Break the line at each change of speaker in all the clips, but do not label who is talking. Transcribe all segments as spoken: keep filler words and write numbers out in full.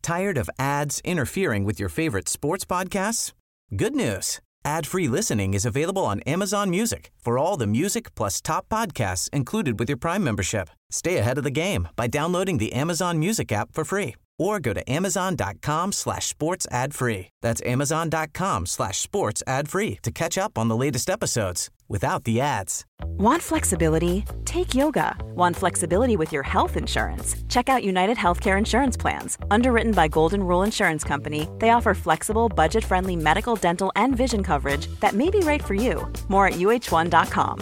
Tired of ads interfering with your favorite sports podcasts? Good news. Ad-free listening is available on Amazon Music for all the music plus top podcasts included with your Prime membership. Stay ahead of the game by downloading the Amazon Music app for free or go to amazon.com slash sports ad free. That's amazon.com slash sports ad free to catch up on the latest episodes without the ads.
Want flexibility? Take yoga. Want flexibility with your health insurance? Check out United Healthcare Insurance Plans. Underwritten by Golden Rule Insurance Company, they offer flexible, budget-friendly medical, dental, and vision coverage that may be right for you. More at U H one dot com.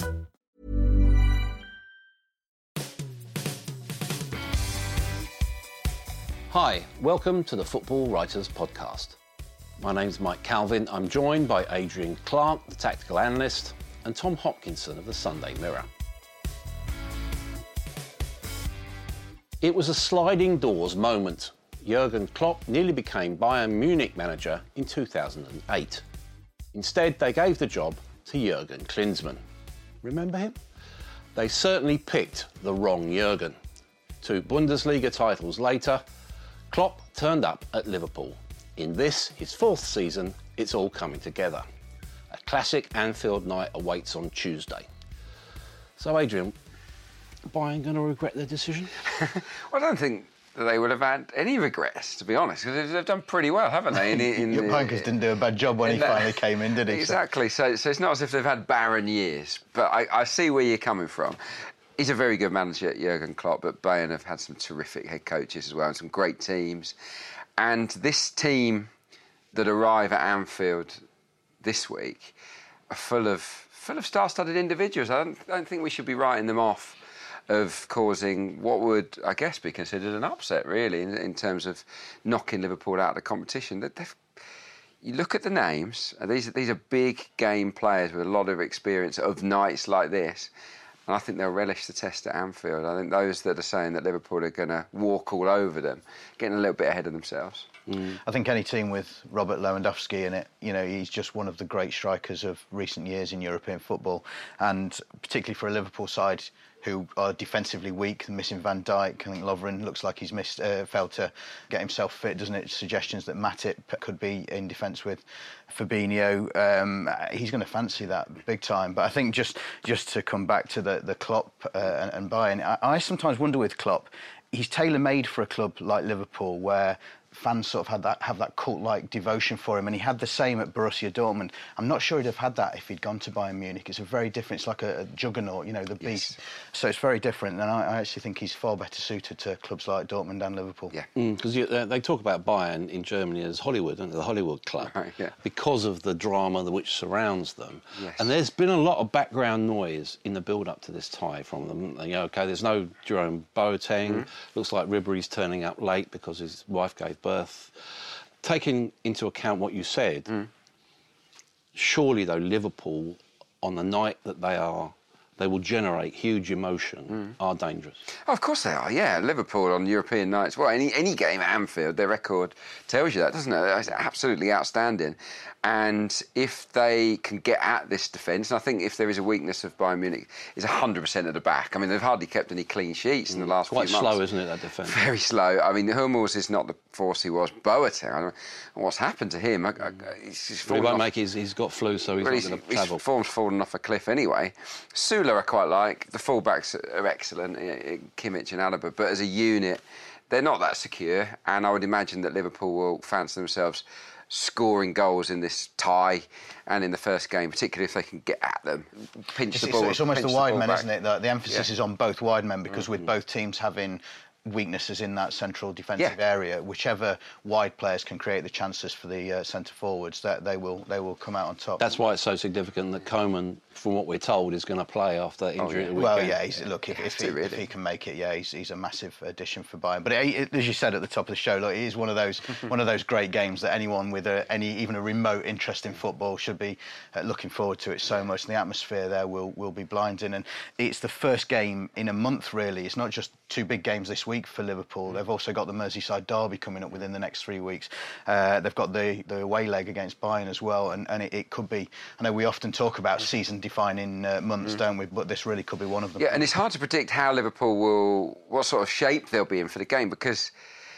Hi, welcome to the Football Writers Podcast. My name's Mike Calvin. I'm joined by Adrian Clark, the tactical analyst, and Tom Hopkinson of the Sunday Mirror. It was a sliding doors moment. Jurgen Klopp nearly became Bayern Munich manager in two thousand eight. Instead, they gave the job to Jurgen Klinsmann. Remember him? They certainly picked the wrong Jurgen. Two Bundesliga titles later, Klopp turned up at Liverpool. In this, his fourth season, it's all coming together. A classic Anfield night awaits on Tuesday. So, Adrian, are Bayern going to regret their decision?
Well, I don't think they would have had any regrets, to be honest, because they've done pretty well, haven't they? In, in,
Your Pankers didn't do a bad job when he that, finally came in, did he?
Exactly. So, so it's not as if they've had barren years. But I, I see where you're coming from. He's a very good manager, Jurgen Klopp, but Bayern have had some terrific head coaches as well and some great teams. And this team that arrive at Anfield this week are full of full of star-studded individuals. I don't, I don't think we should be writing them off of causing what would, I guess, be considered an upset, really, in, in terms of knocking Liverpool out of the competition. They've, you look at the names, and these, these are big game players with a lot of experience of nights like this. And I think they'll relish the test at Anfield. I think those that are saying that Liverpool are going to walk all over them, getting a little bit ahead of themselves.
Mm. I think any team with Robert Lewandowski in it, you know, he's just one of the great strikers of recent years in European football. And particularly for a Liverpool side who are defensively weak, missing Van Dijk. I think Lovren looks like he's missed, uh, failed to get himself fit, doesn't it? Suggestions that Matip could be in defence with Fabinho. Um, he's going to fancy that big time. But I think just just to come back to the, the Klopp uh, and, and Bayern, I, I sometimes wonder with Klopp, he's tailor-made for a club like Liverpool where fans sort of had that have that cult-like devotion for him, and he had the same at Borussia Dortmund. I'm not sure he'd have had that if he'd gone to Bayern Munich. It's a very different. It's like a, a juggernaut, you know, the beast. Yes. So it's very different, and I, I actually think he's far better suited to clubs like Dortmund and Liverpool.
Yeah,
because mm, they talk about Bayern in Germany as Hollywood, don't they? The Hollywood club,
right, yeah.
because of the drama which surrounds them.
Yes.
And there's been a lot of background noise in the build-up to this tie from them. You know, okay, there's no Jerome Boateng. Mm-hmm. Looks like Ribéry's turning up late because his wife gave birth. Taking into account what you said, mm. surely, though, Liverpool, on the night that they are, they will generate huge emotion, mm. are dangerous.
Oh, of course they are, yeah. Liverpool on European nights, well, any any game at Anfield, their record tells you that, doesn't it? It's absolutely outstanding. And if they can get at this defence, and I think if there is a weakness of Bayern Munich, it's one hundred percent at the back. I mean, they've hardly kept any clean sheets mm. in the last
Quite
few months.
Quite slow, isn't it, that defence?
Very slow. I mean, Hummels is not the force he was. Boateng, I don't know what's happened to him. I, I, he's just
well, he won't
off.
make his, he's got flu, so he's
well,
not going to travel.
His form's fallen off a cliff anyway. Sula I quite like. The full-backs are excellent, Kimmich and Alaba, but as a unit, they're not that secure, and I would imagine that Liverpool will fancy themselves scoring goals in this tie and in the first game, particularly if they can get at them, pinch
it's,
the ball.
It's, it's almost the wide men,
back.
isn't it? The, the emphasis
yeah.
is on both wide men because mm-hmm. with both teams having weaknesses in that central defensive
yeah.
area, whichever wide players can create the chances for the uh, centre forwards, that they will they will come out on top.
That's why it's so significant that Koeman, from what we're told, is going to play after that injury.
Oh, yeah.
At
Well, yeah, he's, look, if,
yeah,
if, he,
really.
if he can make it, yeah, he's, he's a massive addition for Bayern. But it, it, as you said at the top of the show, look, it is one of those one of those great games that anyone with a, any even a remote interest in football should be uh, looking forward to it so much. And the atmosphere there will will be blinding. And it's the first game in a month, really. It's not just two big games this week for Liverpool. They've also got the Merseyside derby coming up within the next three weeks. Uh, they've got the, the away leg against Bayern as well, and, and it, it could be. I know we often talk about season-defining uh, months, mm. don't we? But this really could be one of them.
Yeah, and it's hard to predict how Liverpool will, what sort of shape they'll be in for the game, because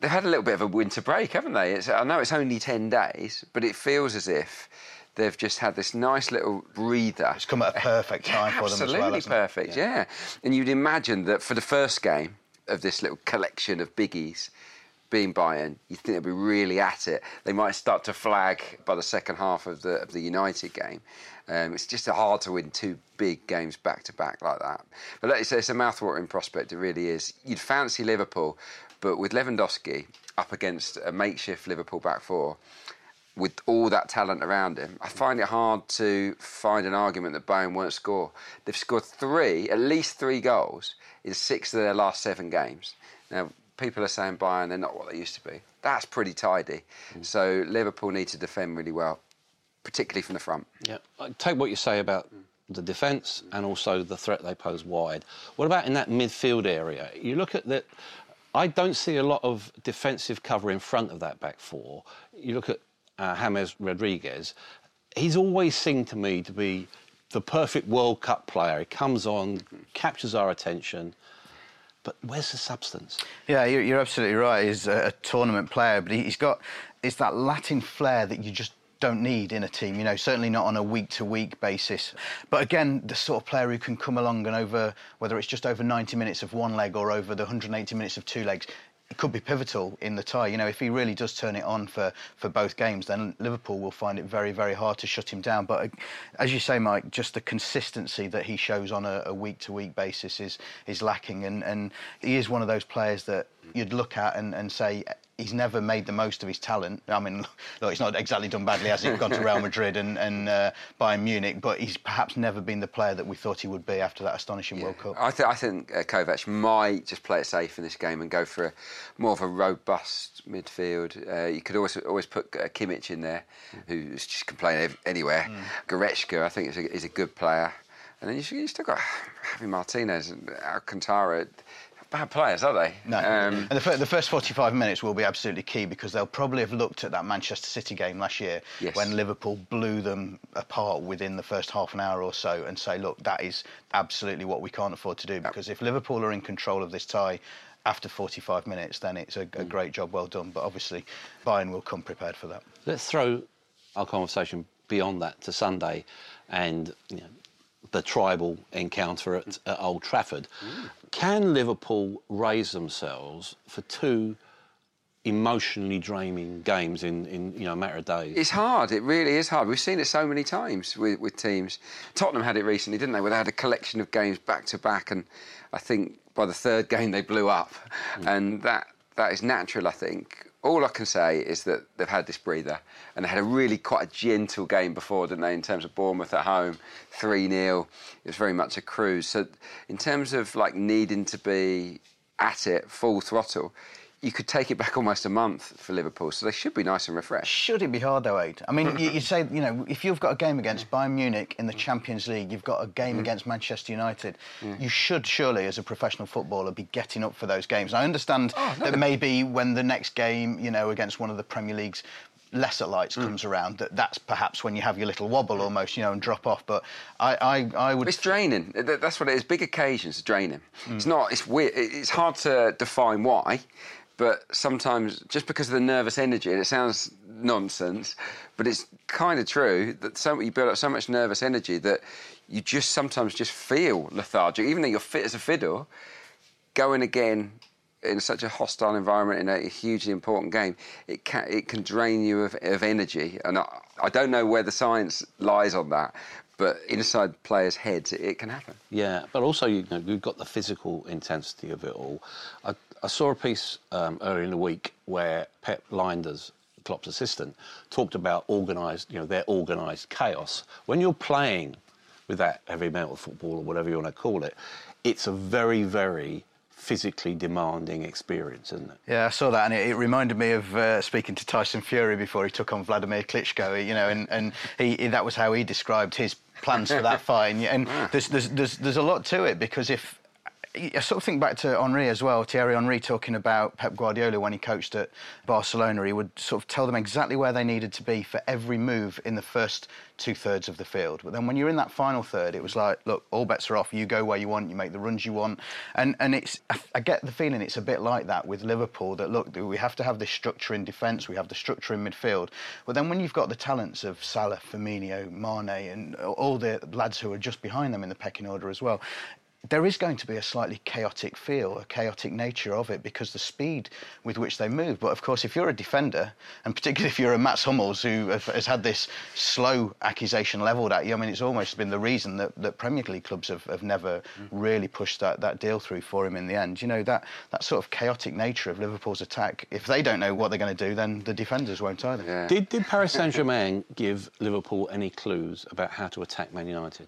they've had a little bit of a winter break, haven't they? It's, I know it's only ten days, but it feels as if they've just had this nice little breather.
It's come at a perfect time for them as well.
Absolutely perfect, yeah. yeah. And you'd imagine that for the first game of this little collection of biggies, being Bayern, you think they'll be really at it. They might start to flag by the second half of the of the United game. Um, it's just hard to win two big games back to back like that. But like you say, it's a mouth-watering prospect. It really is. You'd fancy Liverpool, but with Lewandowski up against a makeshift Liverpool back four, with all that talent around him, I find it hard to find an argument that Bayern won't score. They've scored three, at least three goals in six of their last seven games. Now, people are saying Bayern, they're not what they used to be. That's pretty tidy. Mm. So Liverpool need to defend really well, particularly from the front.
Yeah, I take what you say about the defence and also the threat they pose wide. What about in that midfield area? You look at that. I don't see a lot of defensive cover in front of that back four. You look at uh, James Rodriguez. He's always seemed to me to be the perfect World Cup player. He comes on, captures our attention. But where's the substance?
Yeah, you're, you're absolutely right. He's a, a tournament player, but he's got it's that Latin flair that you just don't need in a team, you know, certainly not on a week-to-week basis. But again, the sort of player who can come along and over, whether it's just over ninety minutes of one leg or over the one hundred eighty minutes of two legs, it could be pivotal in the tie. You know, if he really does turn it on for, for both games, then Liverpool will find it very, very hard to shut him down. But as you say, Mike, just the consistency that he shows on a, a week-to-week basis is is lacking. And, and he is one of those players that you'd look at and, and say, he's never made the most of his talent. I mean, look, he's not exactly done badly, has he? He's gone to Real Madrid and, and uh, Bayern Munich, but he's perhaps never been the player that we thought he would be after that astonishing
yeah.
World Cup.
I, th- I think uh, Kovac might just play it safe in this game and go for a, more of a robust midfield. Uh, you could always always put uh, Kimmich in there, mm. who's just can play ev- anywhere. Mm. Goretzka, I think, is a, is a good player. And then you, you still got Javi Martinez and Alcantara. Bad players, are they?
No. Um, and the, f- the first forty-five minutes will be absolutely key because they'll probably have looked at that Manchester City game last year yes. when Liverpool blew them apart within the first half an hour or so and say, look, that is absolutely what we can't afford to do because yep. if Liverpool are in control of this tie after forty-five minutes, then it's a, a mm. great job well done. But obviously, Bayern will come prepared for that.
Let's throw our conversation beyond that to Sunday and you know, the tribal encounter at, at Old Trafford. Mm. Can Liverpool raise themselves for two emotionally draining games in, in you know, a matter of days?
It's hard. It really is hard. We've seen it so many times with, with teams. Tottenham had it recently, didn't they, where they had a collection of games back-to-back, and I think by the third game they blew up. Mm. And that that is natural, I think. All I can say is that they've had this breather, and they had a really quite a gentle game before, didn't they, in terms of Bournemouth at home, three nil. It was very much a cruise. So in terms of, like, needing to be at it, full throttle, you could take it back almost a month for Liverpool, so they should be nice and refreshed.
Should it be hard, though, Aid? I mean, you, you say, you know, if you've got a game against Bayern Munich in the Champions League, you've got a game mm. against Manchester United, mm. you should surely, as a professional footballer, be getting up for those games. And I understand oh, no, that maybe when the next game, you know, against one of the Premier League's lesser lights mm. comes around, that that's perhaps when you have your little wobble almost, you know, and drop off. But I, I, I would...
It's draining. That's what it is. Big occasions are draining. Mm. It's not... It's weird. It's hard to define why. But sometimes, just because of the nervous energy, and it sounds nonsense, but it's kind of true, that so you build up so much nervous energy that you just sometimes just feel lethargic. Even though you're fit as a fiddle, going again in such a hostile environment in a hugely important game, it can, it can drain you of, of energy. And I, I don't know where the science lies on that, but inside players' heads, it, it can happen.
Yeah, but also, you know, you've got the physical intensity of it all. I, I saw a piece um, earlier in the week where Pep Lijnders, Klopp's assistant, talked about organised, you know, their organised chaos. When you're playing with that heavy metal football or whatever you want to call it, it's a very, very physically demanding experience, isn't it?
Yeah, I saw that, and it, it reminded me of uh, speaking to Tyson Fury before he took on Vladimir Klitschko. You know, and and he, he that was how he described his plans for that fight. And, and there's, there's there's there's a lot to it because if I sort of think back to Henry as well, Thierry Henry talking about Pep Guardiola when he coached at Barcelona. He would sort of tell them exactly where they needed to be for every move in the first two-thirds of the field. But then when you're in that final third, it was like, look, all bets are off. You go where you want, you make the runs you want. And and it's I get the feeling it's a bit like that with Liverpool, that, look, we have to have this structure in defence, we have the structure in midfield. But then when you've got the talents of Salah, Firmino, Mane and all the lads who are just behind them in the pecking order as well, there is going to be a slightly chaotic feel, a chaotic nature of it, because the speed with which they move. But of course, if you're a defender, and particularly if you're a Mats Hummels who has had this slow accusation levelled at you, I mean, it's almost been the reason that, that Premier League clubs have, have never mm. really pushed that, that deal through for him in the end. You know, that, that sort of chaotic nature of Liverpool's attack, if they don't know what they're going to do, then the defenders won't either.
Yeah. Did, did Paris Saint-Germain give Liverpool any clues about how to attack Man United?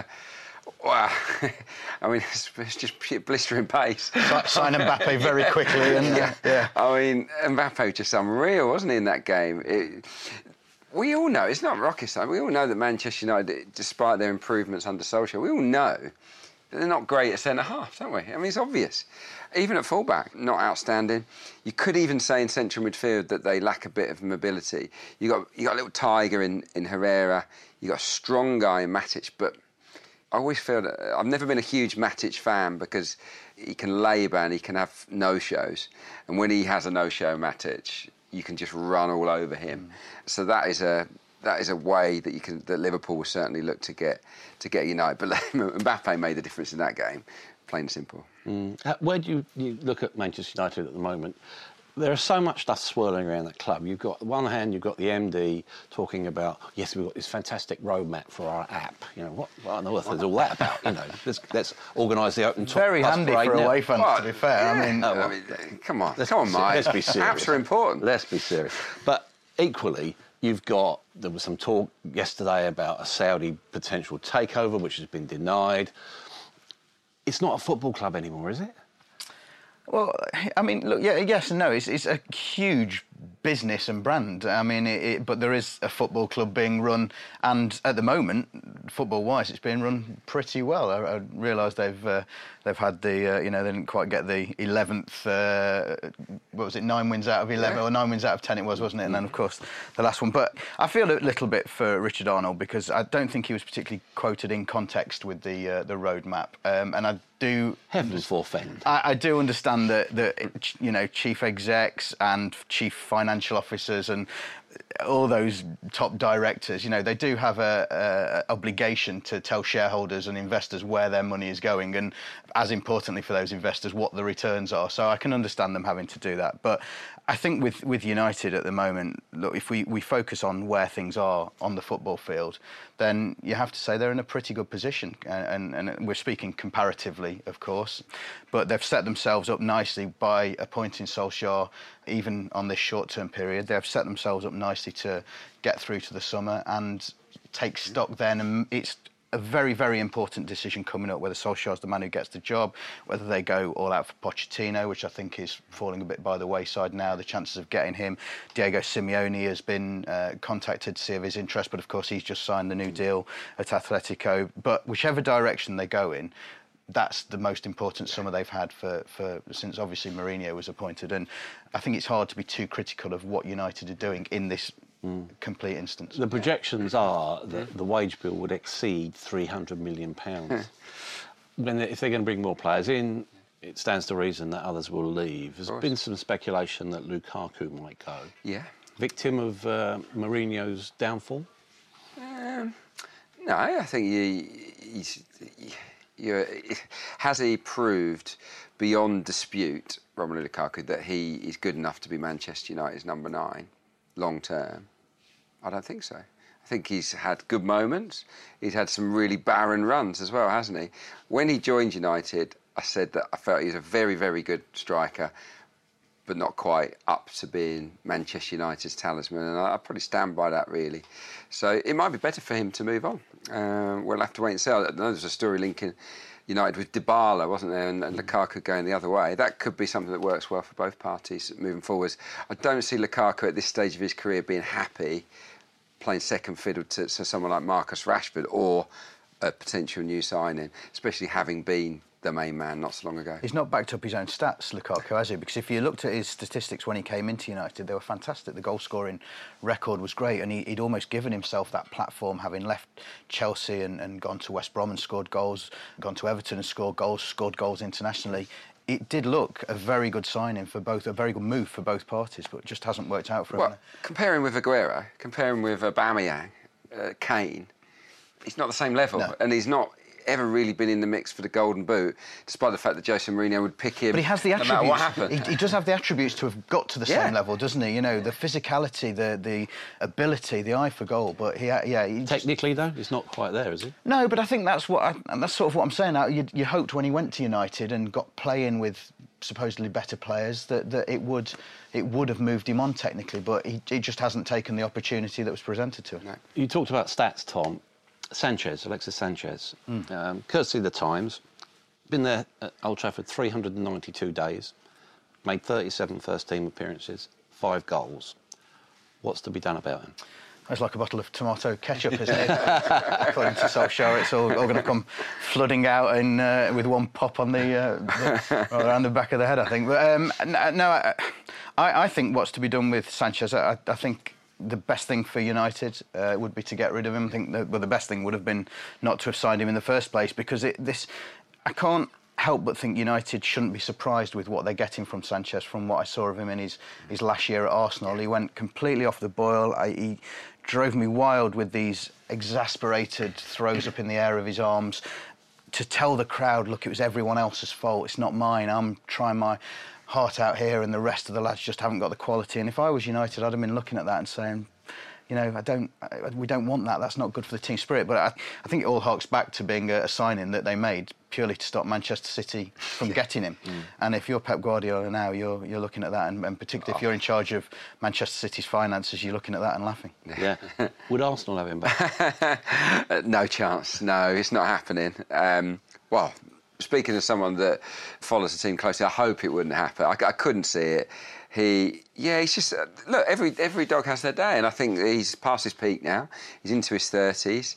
Wow, I mean, it's, it's just blistering pace.
Sign Mbappe very quickly. And,
yeah.
Uh, yeah.
I mean, Mbappe was just unreal, wasn't he, in that game? It, we all know, it's not rocket science, we all know that Manchester United, despite their improvements under Solskjaer, we all know that they're not great at centre-half, don't we? I mean, it's obvious. Even at full-back, not outstanding. You could even say in central midfield that they lack a bit of mobility. You got you got a little tiger in, in Herrera, you got a strong guy in Matic, but I always feel that I've never been a huge Matic fan because he can labour and he can have no-shows. And when he has a no-show, Matic, you can just run all over him. Mm. So that is a that is a way that you can that Liverpool will certainly look to get to get United. But Mbappe made the difference in that game, plain and simple.
Mm. Where do you, you look at Manchester United at the moment? There is so much stuff swirling around that club. You've got, on one hand, you've got the M D talking about, yes, we've got this fantastic roadmap for our app. You know, what, what on earth is all that about? You know, let's, let's organise the open top.
Very handy for
now.
away fans, well, to be fair.
Yeah.
I mean,
oh, well, I mean come on, come on, Mike.
Let's be serious.
Apps are important.
Let's be serious. But equally, you've got, there was some talk yesterday about a Saudi potential takeover, which has been denied. It's not a football club anymore, is it?
Well, I mean, look, yeah, yes and no. It's, it's a huge business and brand. I mean, it, it, but there is a football club being run, and at the moment, football-wise, it's being run pretty well. I, I realise they've uh, they've had the, uh, you know, they didn't quite get the eleventh, uh, what was it, nine wins out of eleven, yeah. or nine wins out of ten it was, wasn't it? And then, of course, the last one. But I feel a little bit for Richard Arnold because I don't think he was particularly quoted in context with the uh, the roadmap, um, and I do
heavens forfend.
I, I do understand that that you know chief execs and chief financial officers and all those top directors, you know, they do have a, a obligation to tell shareholders and investors where their money is going, and as importantly for those investors, what the returns are. So I can understand them having to do that. But I think with, with United at the moment, look, if we, we focus on where things are on the football field, then you have to say they're in a pretty good position. And, and, and we're speaking comparatively, of course, but they've set themselves up nicely by appointing Solskjaer, even on this short-term period. They've set themselves up nicely to get through to the summer and take stock then. And it's a very, very important decision coming up, whether Solskjaer's the man who gets the job, whether they go all out for Pochettino, which I think is falling a bit by the wayside now, the chances of getting him. Diego Simeone has been uh, contacted to see of his interest, but of course he's just signed the new deal at Atletico. But whichever direction they go in, that's the most important summer they've had for, for since obviously Mourinho was appointed. And I think it's hard to be too critical of what United are doing in this Mm. complete instance.
The projections are that the wage bill would exceed three hundred million pounds. Then if they're going to bring more players in, it stands to reason that others will leave. There's been some speculation that Lukaku might go.
Yeah.
Victim of uh, Mourinho's downfall?
Um, no, I think he, he's... You're, has he proved beyond dispute, Romelu Lukaku, that he is good enough to be Manchester United's number nine long term? I don't think so. I think he's had good moments. He's had some really barren runs as well, hasn't he? When he joined United, I said that I felt he was a very, very good striker, but not quite up to being Manchester United's talisman, and I, I probably stand by that, really. So it might be better for him to move on. Uh, we'll have to wait and see. I know there's a story linking United with Dybala, wasn't there, and, and Lukaku going the other way. That could be something that works well for both parties moving forwards. I don't see Lukaku at this stage of his career being happy playing second fiddle to, to someone like Marcus Rashford or a potential new signing, especially having been the main man not so long ago.
He's not backed up his own stats, Lukaku, has he? Because if you looked at his statistics when he came into United, they were fantastic. The goal-scoring record was great, and he, he'd almost given himself that platform, having left Chelsea and, and gone to West Brom and scored goals, gone to Everton and scored goals, scored goals internationally. It did look a very good signing for both, a very good move for both parties, but it just hasn't worked out for
well,
him.
Comparing with Aguero, comparing with Aubameyang, uh, Kane, he's not the same level,
No.
and he's not ever really been in the mix for the Golden Boot, despite the fact that Jose Mourinho would pick him.
But he has the
no
attributes.
matter what happened.
He, he does have the attributes to have got to the
Yeah.
same level, doesn't he? You know, the physicality, the the ability, the eye for goal. But he, yeah, he just...
Technically, though, he's not quite there, is he?
No, but I think that's what I, and that's sort of what I'm saying. Now, you, you hoped when he went to United and got playing with supposedly better players that, that it would it would have moved him on technically, but he, he just hasn't taken the opportunity that was presented to him.
No.
You talked about stats, Tom. Sanchez, Alexis Sanchez, mm. um, courtesy of the Times, been there at Old Trafford three hundred ninety-two days, made thirty-seven first-team appearances, five goals. What's to be done about him?
It's like a bottle of tomato ketchup, isn't it? According to Solskjaer, it's all, all going to come flooding out in, uh, with one pop on the, uh, the well, around the back of the head, I think. But um, no, I, I think what's to be done with Sanchez, I, I think the best thing for United uh, would be to get rid of him. I think that, well, the best thing would have been not to have signed him in the first place, because it, this, I can't help but think United shouldn't be surprised with what they're getting from Sanchez. From what I saw of him in his, his last year at Arsenal, he went completely off the boil. I, he drove me wild with these exasperated throws up in the air of his arms to tell the crowd, look, it was everyone else's fault, it's not mine, I'm trying my heart out here and the rest of the lads just haven't got the quality. And if I was United, I'd have been looking at that and saying, you know, I don't, I, we don't want that. That's not good for the team spirit. But I, I think it all harks back to being a, a signing that they made purely to stop Manchester City from yeah. getting him. Mm. And if you're Pep Guardiola now, you're you're looking at that, and, and particularly oh. if you're in charge of Manchester City's finances, you're looking at that and laughing.
Yeah. Would Arsenal have him back?
No chance. No, it's not happening. Um, well, speaking as someone that follows the team closely, I hope it wouldn't happen. I, I couldn't see it. He, yeah, he's just, uh, look, every every dog has their day, and I think he's past his peak now. He's into his thirties,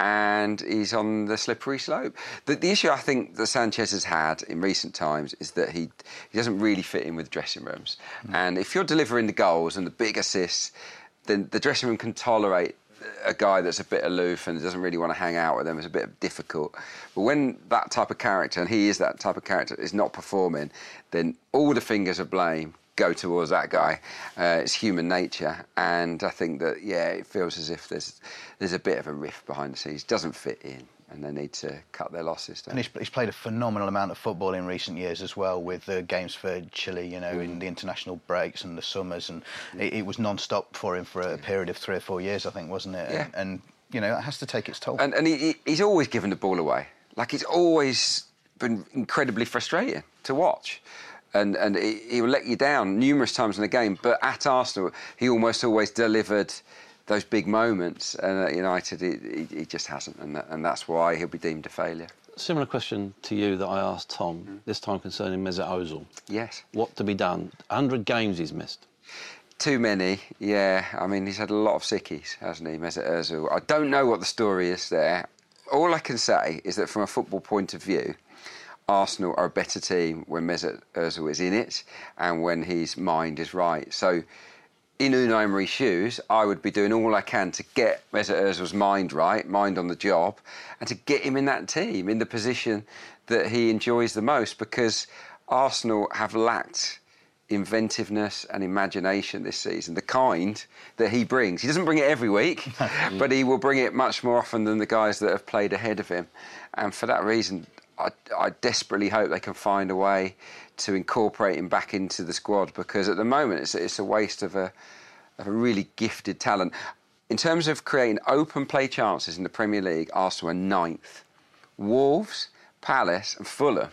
and he's on the slippery slope. The, the issue I think that Sanchez has had in recent times is that he he doesn't really fit in with dressing rooms. Mm. And if you're delivering the goals and the big assists, then the dressing room can tolerate a guy that's a bit aloof and doesn't really want to hang out with them. It's a bit difficult. But when that type of character, and he is that type of character, is not performing, then all the fingers of blame go towards that guy. Uh, it's human nature, and I think that, yeah, it feels as if there's there's a bit of a rift behind the scenes. Doesn't fit in, and they need to cut their losses down.
And he's, he's played a phenomenal amount of football in recent years as well, with the games for Chile, you know, mm. in the international breaks and the summers, and mm. it, it was non-stop for him for a period of three or four years, I think, wasn't it?
Yeah.
And, and you know, it has to take its toll.
And, and he, he's always given the ball away. Like, it's always been incredibly frustrating to watch. And and he, he will let you down numerous times in the game. But at Arsenal, he almost always delivered those big moments. And at United, he, he, he just hasn't. And, that, and that's why he'll be deemed a failure.
Similar question to you that I asked Tom, mm. this time concerning Mesut Ozil.
Yes.
What to be done? one hundred games he's missed.
Too many, yeah. I mean, he's had a lot of sickies, hasn't he, Mesut Ozil? I don't know what the story is there. All I can say is that from a football point of view, Arsenal are a better team when Mesut Ozil is in it and when his mind is right. So, in Unai Emery's shoes, I would be doing all I can to get Mesut Ozil's mind right, mind on the job, and to get him in that team, in the position that he enjoys the most, because Arsenal have lacked inventiveness and imagination this season, the kind that he brings. He doesn't bring it every week, but he will bring it much more often than the guys that have played ahead of him. And for that reason, I, I desperately hope they can find a way to incorporate him back into the squad, because at the moment it's, it's a waste of a, of a really gifted talent. In terms of creating open play chances in the Premier League, Arsenal are ninth. Wolves, Palace and Fulham.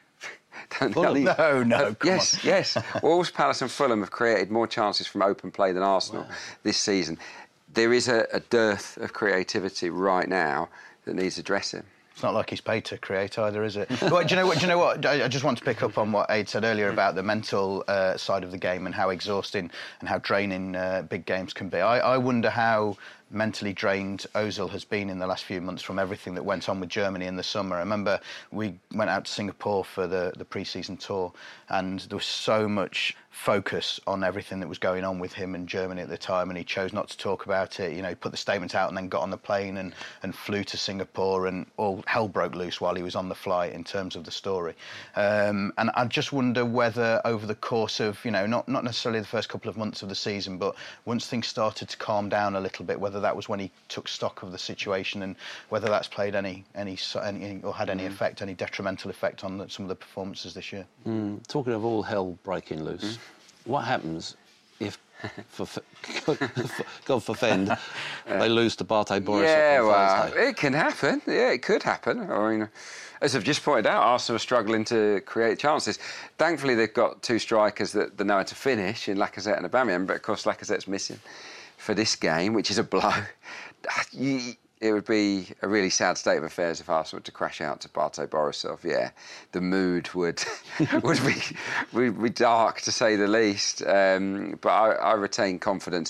Fulham? No, no,
have,
come
Yes,
on.
yes. Wolves, Palace and Fulham have created more chances from open play than Arsenal wow. this season. There is a, a dearth of creativity right now that needs addressing.
It's not like he's paid to create either, is it? Well, do you know what? Do you know what? I just want to pick up on what Aid said earlier about the mental uh, side of the game and how exhausting and how draining uh, big games can be. I, I wonder how mentally drained Ozil has been in the last few months from everything that went on with Germany in the summer. I remember we went out to Singapore for the, the pre-season tour, and there was so much focus on everything that was going on with him in Germany at the time, and he chose not to talk about it. You know, he put the statement out and then got on the plane and, and flew to Singapore, and all hell broke loose while he was on the flight in terms of the story. Um, and I just wonder whether over the course of, you know, not, not necessarily the first couple of months of the season, but once things started to calm down a little bit, whether that was when he took stock of the situation and whether that's played any, any, any or had any mm. effect, any detrimental effect on the, some of the performances this year.
Mm. Talking of all hell breaking loose, mm. what happens if, for, God forfend, uh, they lose to Bate Borisov
yeah,
on
well,
Thursday?
It can happen. Yeah, it could happen. I mean, as I've just pointed out, Arsenal are struggling to create chances. Thankfully, they've got two strikers that they know how to finish in Lacazette and Aubameyang, but of course Lacazette's missing for this game, which is a blow. You, it would be a really sad state of affairs if Arsenal were to crash out to Bate Borisov. Yeah, the mood would would be would be dark, to say the least. Um, but I, I retain confidence.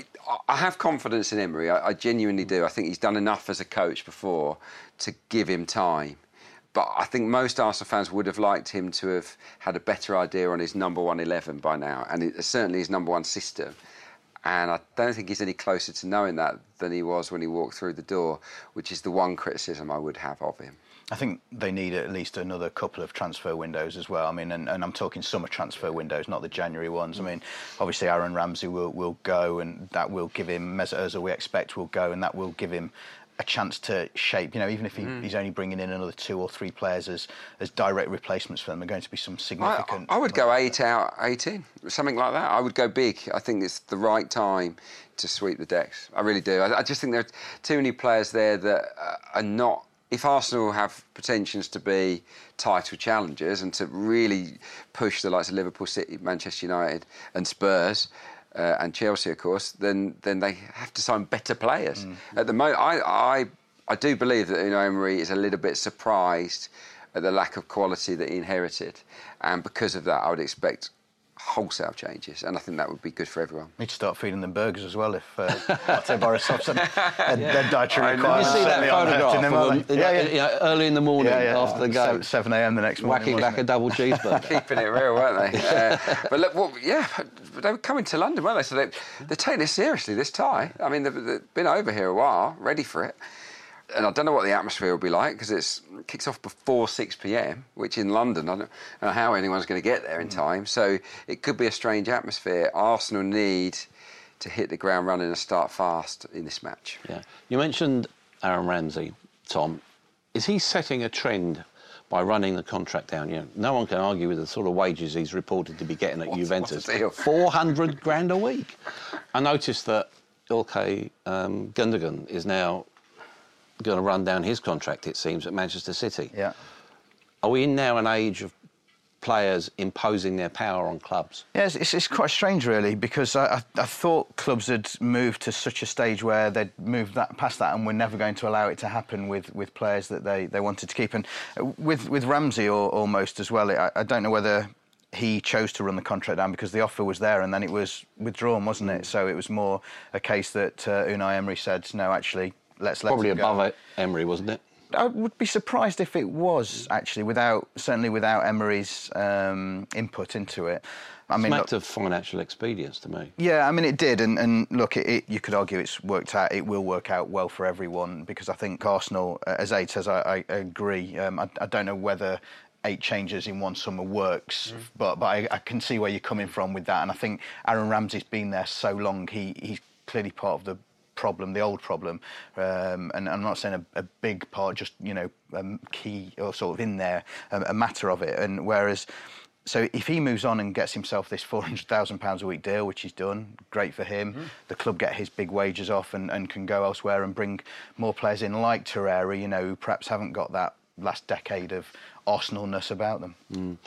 I have confidence in Emery. I, I genuinely do. I think he's done enough as a coach before to give him time. But I think most Arsenal fans would have liked him to have had a better idea on his number one eleven by now, and it, certainly his number one system. And I don't think he's any closer to knowing that than he was when he walked through the door, which is the one criticism I would have of him.
I think they need at least another couple of transfer windows as well. I mean, and, and I'm talking summer transfer windows, not the January ones. I mean, obviously Aaron Ramsey will, will go, and that will give him, Mesut Ozil we expect will go, and that will give him a chance to shape, you know, even if he, mm. he's only bringing in another two or three players as, as direct replacements for them, are going to be some significant...
I, I would go eight out, eighteen, something like that. I would go big. I think it's the right time to sweep the decks. I really do. I, I just think there are too many players there that uh, are not... If Arsenal have pretensions to be title challengers and to really push the likes of Liverpool, City, Manchester United and Spurs... Uh, and Chelsea, of course, then then they have to sign better players. Mm. At the moment, I, I I do believe that Unai Emery is a little bit surprised at the lack of quality that he inherited, and because of that, I would expect wholesale changes, and I think that would be good for everyone.
Need to start feeding them burgers as well if uh, Bate Borisov's and
yeah.
their dietary requirements.
You see that photograph
them,
of them,
yeah, yeah.
You know, early in the morning
yeah, yeah.
after the game,
seven a m the next morning,
whacking back
it?
a double cheeseburger,
keeping it real, weren't they? Uh, but look, well, yeah, they were coming to London, weren't they? So they, they're taking it seriously this tie. I mean, they've, they've been over here a while, ready for it. And I don't know what the atmosphere will be like because it kicks off before six p m, which in London, I don't know how anyone's going to get there in time. So it could be a strange atmosphere. Arsenal need to hit the ground running and start fast in this match.
Yeah. You mentioned Aaron Ramsey, Tom. Is he setting a trend by running the contract down? You know, no one can argue with the sort of wages he's reported to be getting at
what's,
Juventus.
What's the deal?
four hundred grand a week. I noticed that Ilkay um, Gundogan is now going to run down his contract, it seems, at Manchester City.
Yeah.
Are we in now an age of players imposing their power on clubs?
Yeah, it's, it's quite strange, really, because I, I, I thought clubs had moved to such a stage where they'd moved that past that and were never going to allow it to happen with, with players that they, they wanted to keep. And with, with Ramsey or, almost as well, I, I don't know whether he chose to run the contract down because the offer was there and then it was withdrawn, wasn't it? So it was more a case that uh, Unai Emery said, no, actually, let's let
Probably
him go.
above Emery, wasn't it?
I would be surprised if it was, actually, without certainly without Emery's um, input into it. I mean,
smacked of financial expedience to me.
Yeah, I mean, it did. And, and look, it, it, you could argue it's worked out. It will work out well for everyone because I think Arsenal, as eight says, I, I agree. Um, I, I don't know whether eight changes in one summer works, mm. but, but I, I can see where you're coming from with that. And I think Aaron Ramsey's been there so long, he, he's clearly part of the problem, the old problem, um, and I'm not saying a, a big part, just, you know, um, key or sort of in there, um, a matter of it. And whereas, so if he moves on and gets himself this four hundred thousand pounds a week deal, which he's done, great for him. Mm. The club get his big wages off and, and can go elsewhere and bring more players in like Torreira, you know, who perhaps haven't got that last decade of Arsenal-ness about them.
Mm.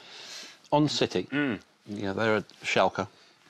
On City, mm. yeah, they're at Schalke.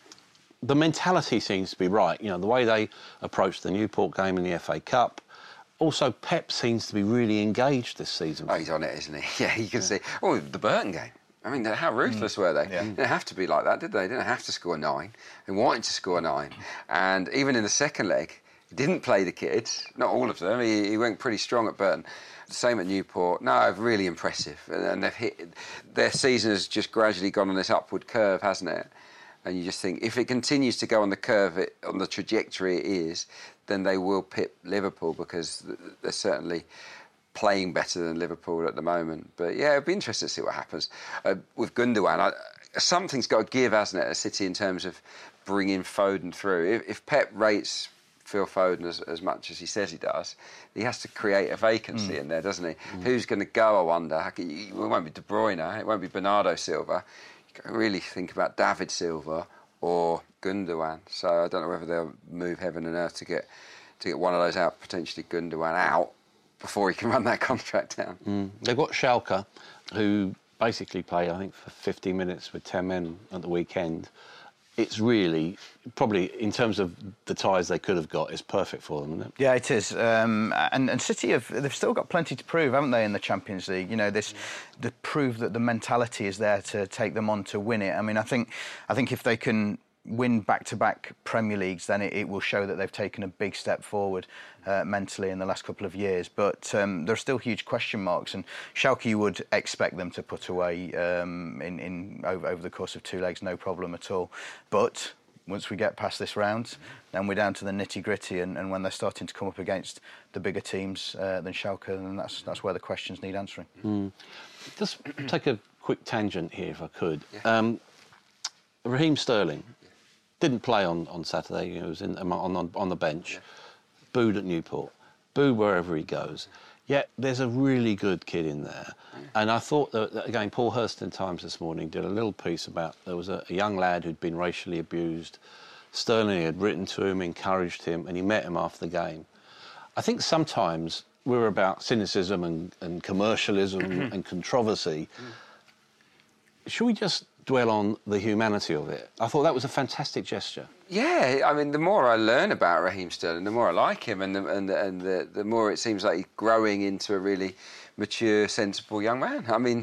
The mentality seems to be right. You know, the way they approached the Newport game in the F A Cup. Also, Pep seems to be really engaged this season.
Oh, he's on it, isn't he? Yeah, you can yeah. see. Oh, the Burton game. I mean, how ruthless mm. were they?
Yeah.
They didn't have to be like that, did they? They didn't have to score nine. They wanted to score nine. And even in the second leg, He didn't play the kids, not all of them. He, he went pretty strong at Burton. Same at Newport. No, really impressive. And they've hit, their season has just gradually gone on this upward curve, hasn't it? And you just think, if it continues to go on the curve, it, on the trajectory it is, then they will pip Liverpool, because they're certainly playing better than Liverpool at the moment. But yeah, it'd be interesting to see what happens. Uh, with Gundogan, I, something's got to give, hasn't it, a City, in terms of bringing Foden through. If, if Pep rates Phil Foden as, as much as he says he does, he has to create a vacancy mm. in there, doesn't he? Mm. Who's going to go, I wonder? It won't be De Bruyne, it won't be Bernardo Silva. You can really think about David Silva or Gundogan. So I don't know whether they'll move heaven and earth to get to get one of those out, potentially Gundogan out, before he can run that contract down.
Mm. They've got Schalke, who basically play, I think, for fifty minutes with ten men at the weekend. It's really, probably, in terms of the ties they could have got, it's perfect for them, isn't it?
Yeah, it is. Um, and, and City, have they've still got plenty to prove, haven't they, in the Champions League? You know, this, to prove that the mentality is there to take them on to win it. I mean, I think, I think if they can win back-to-back Premier Leagues, then it, it will show that they've taken a big step forward uh, mentally in the last couple of years. But um, there are still huge question marks, and Schalke, you would expect them to put away um, in, in over, over the course of two legs, no problem at all. But once we get past this round, then we're down to the nitty-gritty, and, and when they're starting to come up against the bigger teams uh, than Schalke, then that's that's where the questions need answering.
Mm. Just take a quick tangent here, if I could. Yeah. Um, Raheem Sterling didn't play on, on Saturday. He was in, on, on, on the bench, yeah. Booed at Newport, booed wherever he goes. Yet there's a really good kid in there. Yeah. And I thought that, that, again, Paul Hurst Times this morning did a little piece about, there was a, a young lad who'd been racially abused. Sterling had written to him, encouraged him, and he met him after the game. I think sometimes we're about cynicism and, and commercialism and controversy. Mm. Should we just dwell on the humanity of it? I thought that was a fantastic gesture.
Yeah, I mean, the more I learn about Raheem Sterling, the more I like him, and the, and the, and the, the more it seems like he's growing into a really mature, sensible young man. I mean,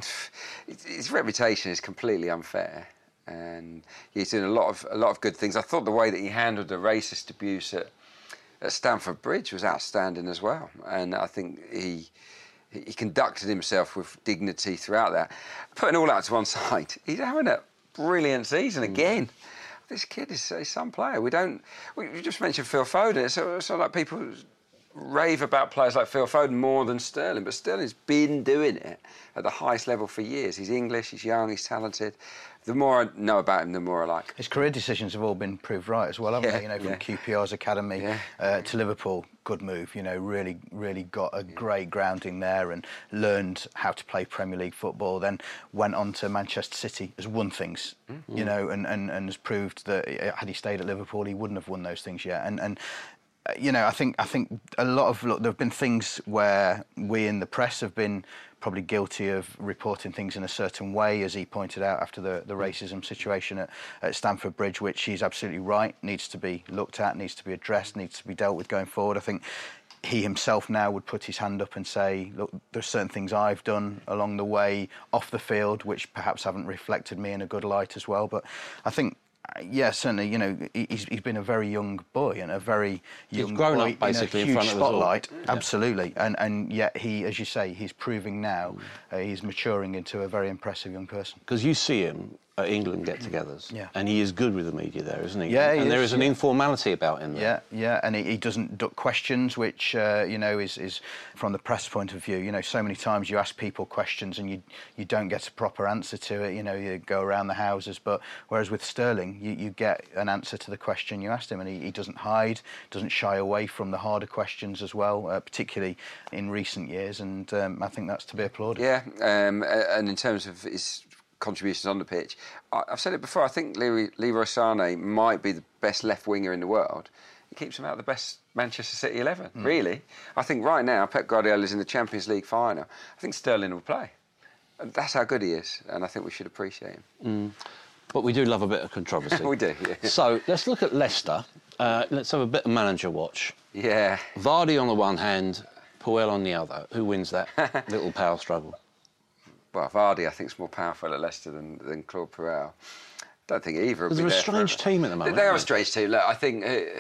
his reputation is completely unfair, and he's doing a lot of a lot of good things. I thought the way that he handled the racist abuse at, at Stamford Bridge was outstanding as well, and I think he. He conducted himself with dignity throughout that. Putting all that to one side, he's having a brilliant season again. Mm. This kid is, is some player. We don't. We just mentioned Phil Foden. It's sort of like people rave about players like Phil Foden more than Sterling, but Sterling's been doing it at the highest level for years. He's English, he's young, he's talented. The more I know about him, the more I like.
His career decisions have all been proved right as well, haven't
yeah,
they? You know, from
yeah.
Q P R's academy
yeah.
uh, to Liverpool, good move. You know, really, really got a great grounding there and learned how to play Premier League football. Then went on to Manchester City, has won things, mm-hmm. you know, and, and, and has proved that had he stayed at Liverpool, he wouldn't have won those things yet. And and. You know, I think I think a lot of look, there have been things where we in the press have been probably guilty of reporting things in a certain way, as he pointed out after the, the racism situation at, at Stamford Bridge, which he's absolutely right, needs to be looked at, needs to be addressed, needs to be dealt with going forward. I think he himself now would put his hand up and say, look, there's certain things I've done along the way off the field which perhaps haven't reflected me in a good light as well. But I think yeah, certainly, you know, he's, he's been a very young boy and a very young
he's grown
boy
up basically
in a huge
in front
spotlight.
Of us all.
Absolutely. Yeah. And and yet he, as you say, he's proving now, uh, he's maturing into a very impressive young person.
Because you see him at England get-togethers,
yeah.
and he is good with the media there, isn't he?
Yeah, he
and
is,
there is an
yeah.
informality about him there.
Yeah, yeah, and he, he doesn't duck questions, which, uh, you know, is, is, from the press point of view, you know, so many times you ask people questions and you you don't get a proper answer to it, you know, you go around the houses, but whereas with Sterling, you, you get an answer to the question you asked him, and he, he doesn't hide, doesn't shy away from the harder questions as well, uh, particularly in recent years, and um, I think that's to be applauded.
Yeah, um, and in terms of his contributions on the pitch, I've said it before, I think Leroy, Leroy Sané might be the best left winger in the world. He keeps him out of the best Manchester City eleven, mm. really. I think right now Pep Guardiola is in the Champions League final. I think Sterling will play. That's how good he is, and I think we should appreciate him.
Mm. But we do love a bit of controversy.
We do, yeah.
So let's look at Leicester. Uh, let's have a bit of manager watch.
Yeah.
Vardy on the one hand, Puel on the other. Who wins that little power struggle?
Well, Vardy, I think, is more powerful at Leicester than, than Claude Puel. Don't think either will be
they're
there
a strange
forever.
team at the moment.
They, they are a strange team. Look, I think uh,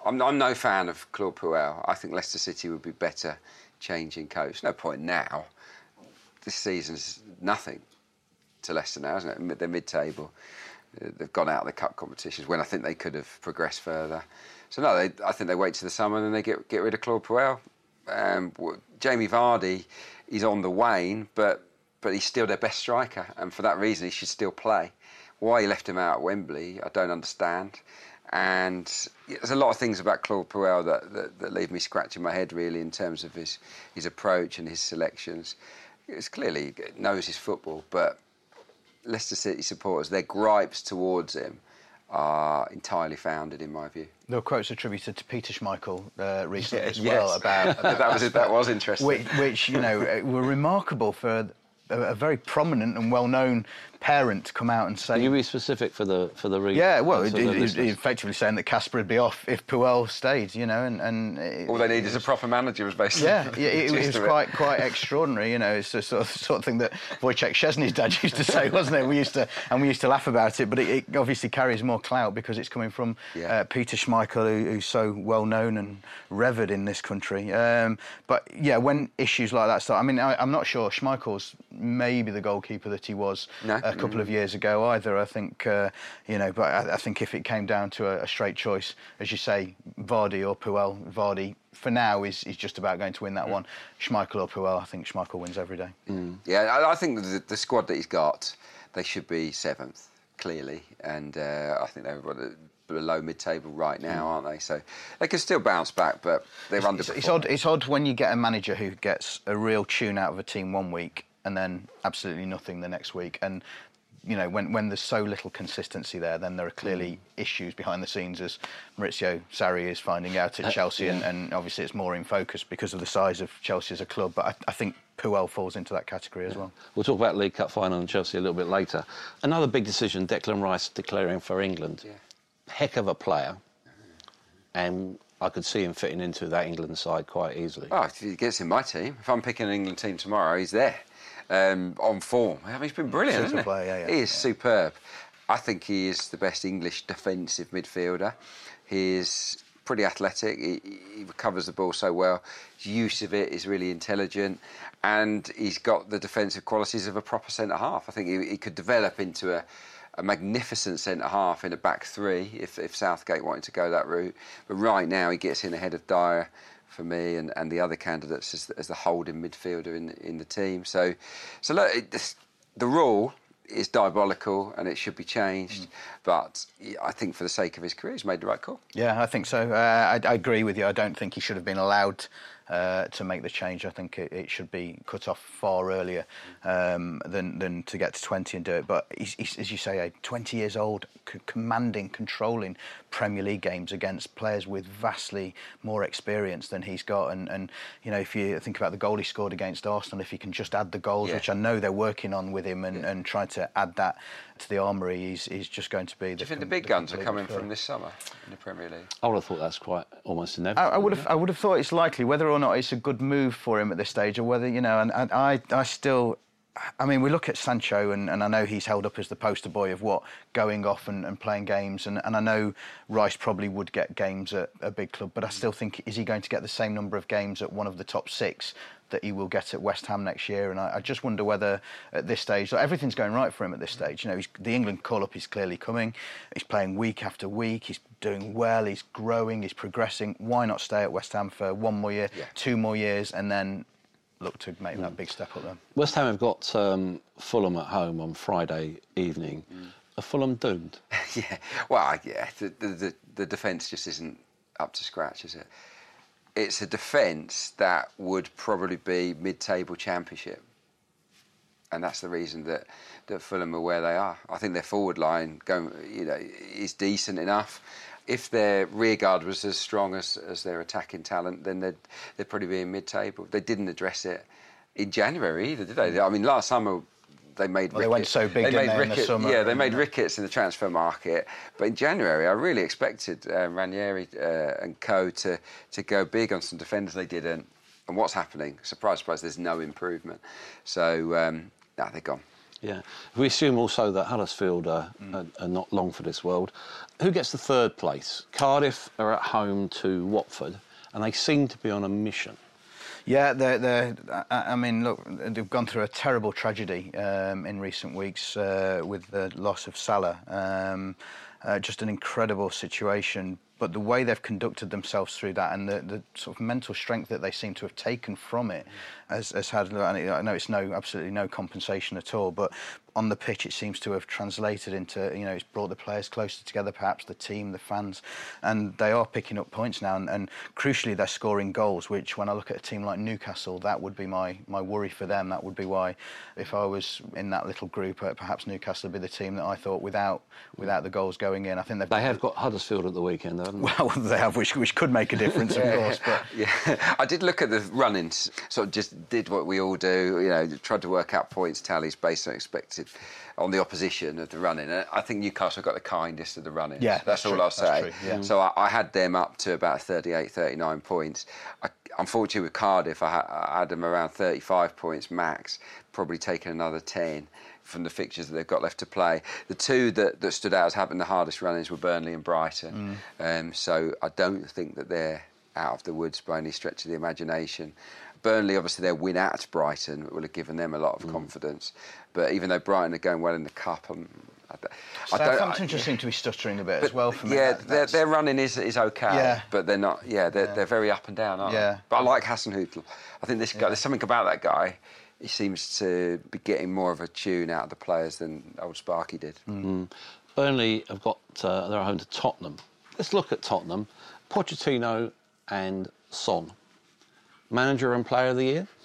I'm, I'm no fan of Claude Puel. I think Leicester City would be better changing coach. No point now. This season's nothing to Leicester now, isn't it? They're mid-table. They've gone out of the cup competitions when I think they could have progressed further. So no, they, I think they wait to the summer and then they get get rid of Claude Puel. Um, Jamie Vardy, he's on the wane, but but he's still their best striker, and for that reason he should still play. Why he left him out at Wembley, I don't understand. And there's a lot of things about Claude Puel that, that, that leave me scratching my head, really, in terms of his, his approach and his selections. It's clearly he knows his football, but Leicester City supporters, their gripes towards him are entirely founded, in my view.
There were quotes attributed to Peter Schmeichel uh, recently
Yeah,
as well
yes.
about, about
that was that was interesting.
Which, which you know were remarkable for a, a very prominent and well-known parent to come out and say.
Can you be specific for the for the reader?
Yeah, well, it, it, it, effectively saying that Kasper would be off if Puel stayed, you know, and, and it,
all they need is a proper manager, was basically.
Yeah, it, it, it was quite quite extraordinary, you know. It's the sort of sort of thing that Wojciech Szczesny's dad used to say, wasn't it? We used to and we used to laugh about it, but it, it obviously carries more clout because it's coming from yeah. uh, Peter Schmeichel, who, who's so well known and revered in this country. Um, but yeah, when issues like that start, I mean, I, I'm not sure Schmeichel's maybe the goalkeeper that he was no. a couple mm-hmm. of years ago either. I think uh, you know, but I, I think if it came down to a, a straight choice, as you say, Vardy or Puel, Vardy for now is is just about going to win that mm. one. Schmeichel or Puel, I think Schmeichel wins every day.
Mm. Yeah, I, I think the, the squad that he's got, they should be seventh clearly, and uh, I think they're below mid-table right now, mm. aren't they? So they can still bounce back, but they're
it's,
underperforming.
It's odd. It's odd when you get a manager who gets a real tune out of a team one week and then absolutely nothing the next week. And you know, when when there's so little consistency there, then there are clearly mm. issues behind the scenes, as Maurizio Sarri is finding out at Chelsea, uh, yeah. and, and obviously it's more in focus because of the size of Chelsea as a club. But I, I think Puel falls into that category as yeah. well.
We'll talk about League Cup final and Chelsea a little bit later. Another big decision, Declan Rice declaring for England. Yeah. Heck of a player, and I could see him fitting into that England side quite easily.
Oh, if he gets in my team, if I'm picking an England team tomorrow, he's there. Um, on form. I mean, he's been brilliant, hasn't he?
Player, yeah, yeah.
He is
yeah.
superb. I think he is the best English defensive midfielder. He is pretty athletic. He, he recovers the ball so well. His use of it is really intelligent, and he's got the defensive qualities of a proper centre half. I think he, he could develop into a, a magnificent centre half in a back three if, if Southgate wanted to go that route. But right now, he gets in ahead of Dyer for me, and, and the other candidates as, as the holding midfielder in in the team. So, so look, it, this, the rule is diabolical and it should be changed. Mm. But I think for the sake of his career, he's made the right call.
Yeah, I think so. Uh, I, I agree with you. I don't think he should have been allowed uh, to make the change. I think it, it should be cut off far earlier um, than than to get to twenty and do it. But he's, he's, as you say, twenty years old, c- commanding, controlling Premier League games against players with vastly more experience than he's got. And, and you know, if you think about the goal he scored against Arsenal, if he can just add the goals, yeah. which I know they're working on with him, and, yeah. and try to add that to the armoury, he's, he's just going to be.
Do
the
you think
com-
the big
the
guns are coming
preferred.
from this summer in the Premier League?
I would have thought that's quite almost inevitable.
I, I would have. I would have thought it's likely. Whether or not it's a good move for him at this stage, or whether you know, and, and I, I still. I mean, we look at Sancho, and, and I know he's held up as the poster boy of what going off and, and playing games, and, and I know Rice probably would get games at a big club, but I still think, is he going to get the same number of games at one of the top six that he will get at West Ham next year? And I, I just wonder whether at this stage, like, everything's going right for him at this stage. You know, he's, the England call-up is clearly coming. He's playing week after week. He's doing well. He's growing. He's progressing. Why not stay at West Ham for one more year, yeah. two more years, and then look to make that big step up there?
West Ham have got um, Fulham at home on Friday evening. Mm. Are Fulham doomed?
yeah, well, yeah, the, the, the defence just isn't up to scratch, is it? It's a defence that would probably be mid-table Championship. And that's the reason that, that Fulham are where they are. I think their forward line going, you know, is decent enough. If their rearguard was as strong as, as their attacking talent, then they'd, they'd probably be in mid-table. They didn't address it in January either, did they? I mean, last summer they made
well,
rickets.
They went so big,
they
didn't
made
they,
rickets,
in the summer?
Yeah, they made rickets in the transfer market. But in January, I really expected uh, Ranieri uh, and co to, to go big on some defenders. They didn't. And what's happening? Surprise, surprise, there's no improvement. So, um, no, they're gone.
Yeah. We assume also that Huddersfield are, mm. are, are not long for this world. Who gets the third place? Cardiff are at home to Watford, and they seem to be on a mission.
Yeah, they're, they're, I mean, look, they've gone through a terrible tragedy um, in recent weeks uh, with the loss of Salah. Um, uh, just an incredible situation. But the way they've conducted themselves through that and the, the sort of mental strength that they seem to have taken from it has, has had, and I know it's no absolutely no compensation at all, but on the pitch it seems to have translated into, you know, it's brought the players closer together, perhaps the team, the fans, and they are picking up points now, and, and crucially they're scoring goals, which when I look at a team like Newcastle, that would be my, my worry for them. That would be why, if I was in that little group, uh, perhaps Newcastle would be the team that I thought without without the goals going in. I think they've
They have got Huddersfield at the weekend, though, haven't they?
Well, they have, which, which could make a difference, of course. But
yeah, I did look at the run-ins, sort of just did what we all do, you know, tried to work out points tallies based on expected on the opposition of the run-in. And I think Newcastle got the kindest of the run-ins.
Yeah,
that's, that's all
true.
I'll say.
True, yeah.
So I, I had them up to about thirty-eight, thirty-nine points. I, unfortunately, with Cardiff, I, ha- I had them around thirty-five points max, probably taking another ten from the fixtures that they've got left to play. The two that, that stood out as having the hardest run-ins were Burnley and Brighton. Mm. Um, so I don't think that they're out of the woods by any stretch of the imagination. Burnley, obviously, their win at Brighton will have given them a lot of mm. confidence. But even though Brighton are going well in the Cup, I'm, I, I don't...
Southampton just seem to be stuttering a bit but, as well for me.
Yeah,
that,
their, their running is is okay,
yeah.
but they're not. Yeah, they're
yeah.
they're very up and down, aren't
yeah.
they? But I like Hasenhüttl. I think this guy. Yeah. There's something about that guy. He seems to be getting more of a tune out of the players than old Sparky did.
Mm. Burnley have got uh, they're at home to Tottenham. Let's look at Tottenham. Pochettino and Son. Manager and Player of the Year?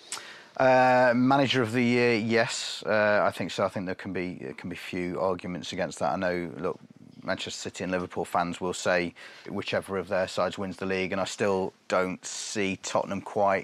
Uh, manager of the Year, yes, uh, I think so. I think there can be there can be few arguments against that. I know, look, Manchester City and Liverpool fans will say whichever of their sides wins the league, and I still don't see Tottenham quite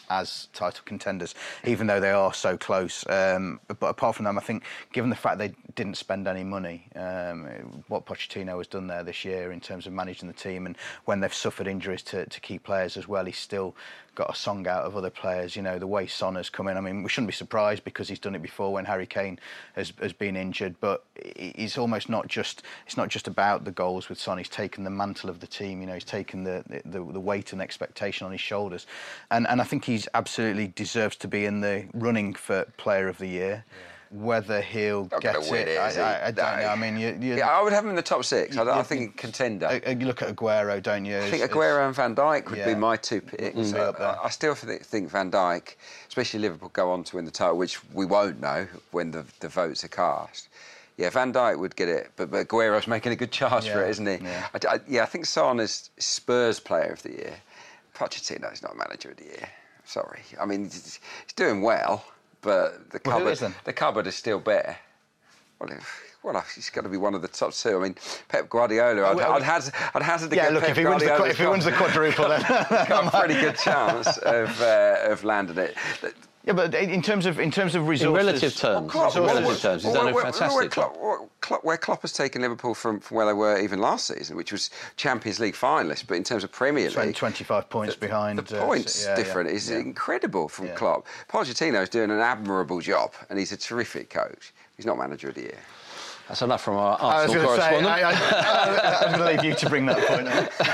as title contenders, even though they are so close. Um, but apart from them, I think, given the fact they didn't spend any money, um, what Pochettino has done there this year in terms of managing the team, and when they've suffered injuries to, to key players as well, he's still got a song out of other players. You know, the way Son has come in, I mean, we shouldn't be surprised because he's done it before when Harry Kane has, has been injured, but he's almost not just, it's not just about the goals with Son. He's taken the mantle of the team, you know, he's taken the, the, the weight and expectation on his shoulders. And, and I think he's absolutely deserves to be in the running for Player of the Year. Yeah. Whether he'll
Not
get
win
it,
it
I, I, I don't know. I mean, you, you,
yeah, I would have him in the top six.
You,
I, I
you,
think contender.
You look at Aguero, don't you?
I think Aguero and Van Dijk would
yeah.
be my two picks.
Mm.
So I, I still think Van Dijk, especially Liverpool, go on to win the title, which we won't know when the, the votes are cast. Yeah, Van Dijk would get it, but, but Aguero's making a good charge
yeah.
for it, isn't he?
Yeah.
I, I, yeah, I think Son is Spurs Player of the Year. Pochettino's not Manager of the Year. Sorry. I mean, he's, he's doing well, but the
well,
cupboard, the cupboard is still bare. Well, if, well, he's got to be one of the top two. I mean, Pep Guardiola. I'd, I'd, hazard, I'd hazard to
yeah,
get
look,
Pep
if he wins the if he wins the quadruple, then
got a pretty good chance of uh, of landing it.
Yeah, but in terms of in terms of resources,
in relative terms,
well, Klopp,
in relative
well,
terms, he's
well,
done a
well,
fantastic
where,
job.
Klopp, Klopp, where Klopp has taken Liverpool from, from where they were even last season, which was Champions League finalists, but in terms of Premier League,
twenty-five points
the,
behind.
The points
uh, yeah,
different
yeah,
is
yeah.
incredible from
yeah.
Klopp. Pochettino is doing an admirable job, and he's a terrific coach. He's not Manager of the Year.
That's enough from our
I was
Arsenal correspondent.
Say, I, I, I was going to leave you to bring that point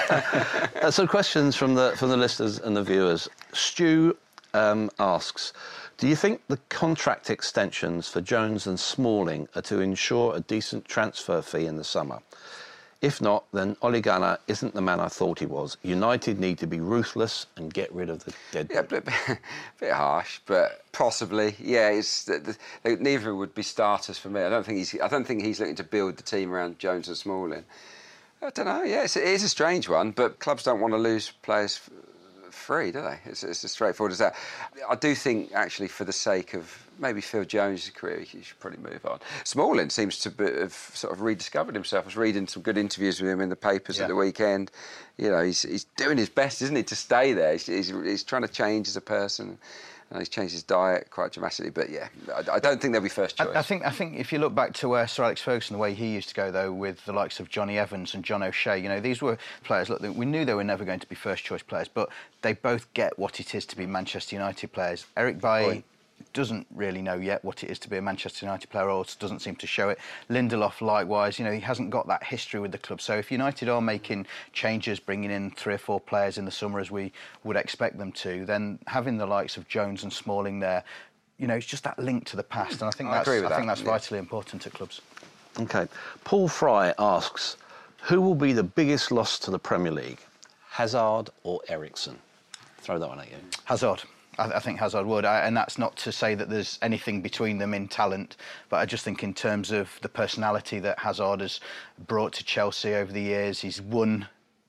up.
uh, some questions from the from the listeners and the viewers. Stu um, asks, do you think the contract extensions for Jones and Smalling are to ensure a decent transfer fee in the summer? If not, then Ole Gunnar isn't the man I thought he was. United need to be ruthless and get rid of the dead.
Yeah, a bit, bit harsh, but possibly. Yeah, it's the, the, neither would be starters for me. I don't think he's. I don't think he's looking to build the team around Jones and Smalling. I don't know. Yeah, it's, it is a strange one, but clubs don't want to lose players free, do they? It's, it's as straightforward as that. I do think, actually, for the sake of maybe Phil Jones' career, he should probably move on. Smalling seems to be, have sort of rediscovered himself. I was reading some good interviews with him in the papers yeah. at the weekend. You know, he's, he's doing his best, isn't he, to stay there. He's, he's, he's trying to change as a person. And he's changed his diet quite dramatically, but yeah, I, I don't think they'll be first choice.
I, I think I think if you look back to uh, Sir Alex Ferguson, the way he used to go though, with the likes of Johnny Evans and John O'Shea, you know, these were players. Look, we knew they were never going to be first choice players, but they both get what it is to be Manchester United players. Eric Bailly doesn't really know yet what it is to be a Manchester United player, or doesn't seem to show it. Lindelof, likewise, you know, he hasn't got that history with the club. So if United are making changes, bringing in three or four players in the summer as we would expect them to, then having the likes of Jones and Smalling there, you know, it's just that link to the past, and I think
I
that's
agree with
I think
that.
that's
Yeah.
vitally important at clubs.
OK. Paul Fry asks, who will be the biggest loss to the Premier League, Hazard or Eriksen? Throw that one at you.
Hazard. I, I think Hazard would, I, and that's not to say that there's anything between them in talent, but I just think in terms of the personality that Hazard has brought to Chelsea over the years, he's won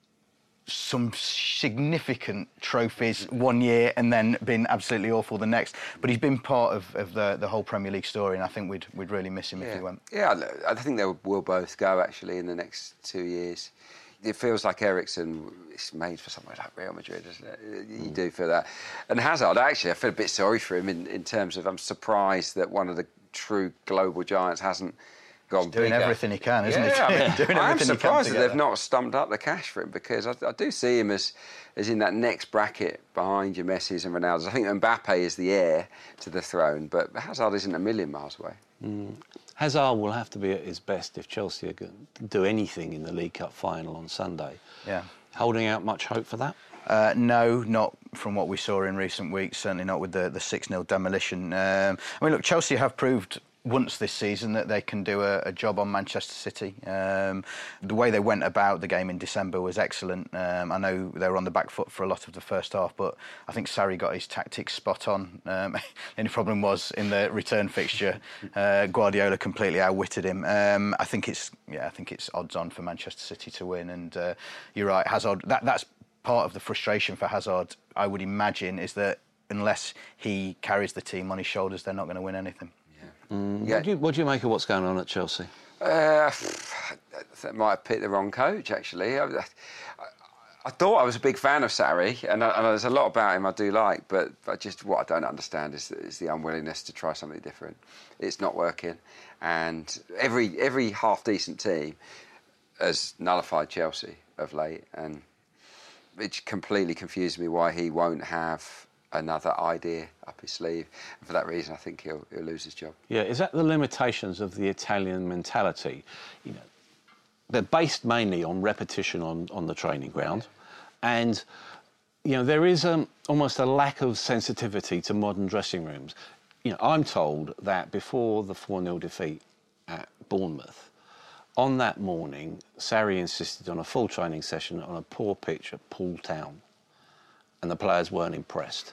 some significant trophies one year and then been absolutely awful the next. But he's been part of, of the, the whole Premier League story, and I think we'd we'd really miss him
yeah.
if he went.
Yeah, I think they will both go, actually, in the next two years. It feels like Eriksen is made for somewhere like Real Madrid, isn't it? You mm. do feel that. And Hazard, actually, I feel a bit sorry for him in, in terms of I'm surprised that one of the true global giants hasn't gone
He's doing
bigger.
everything he can, isn't
yeah,
he?
I mean,
doing
I'm
everything
surprised
he
that
can
they've not stumped up the cash for him, because I, I do see him as, as in that next bracket behind your Messis and Ronaldos. I think Mbappe is the heir to the throne, but Hazard isn't a million miles away.
Mm. Hazard will have to be at his best if Chelsea are going to do anything in the League Cup final on Sunday.
Yeah.
Holding out much hope for that?
Uh, no, not from what we saw in recent weeks, certainly not with the, the six nil demolition. Um, I mean, look, Chelsea have proved once this season that they can do a, a job on Manchester City. Um, the way they went about the game in December was excellent. Um, I know they were on the back foot for a lot of the first half, but I think Sarri got his tactics spot on. Um, the only problem was in the return fixture, uh, Guardiola completely outwitted him. Um, I think it's yeah, I think it's odds on for Manchester City to win. And uh, you're right, Hazard. That, that's part of the frustration for Hazard, I would imagine, is that unless he carries the team on his shoulders, they're not going to win anything.
Mm.
Yeah.
What, do you, what do you make of what's going on at Chelsea?
Uh, I might have picked the wrong coach, actually. I, I, I thought I was a big fan of Sarri, and, I, and there's a lot about him I do like, but I just what I don't understand is, is the unwillingness to try something different. It's not working, and every every half-decent team has nullified Chelsea of late, and it completely confuses me why he won't have another idea up his sleeve. And for that reason, I think he'll, he'll lose his job.
Yeah, is that the limitations of the Italian mentality? You know, they're based mainly on repetition on, on the training ground, and you know there is um, almost a lack of sensitivity to modern dressing rooms. You know, I'm told that before the four nil defeat at Bournemouth, on that morning, Sarri insisted on a full training session on a poor pitch at Poole Town, and the players weren't impressed.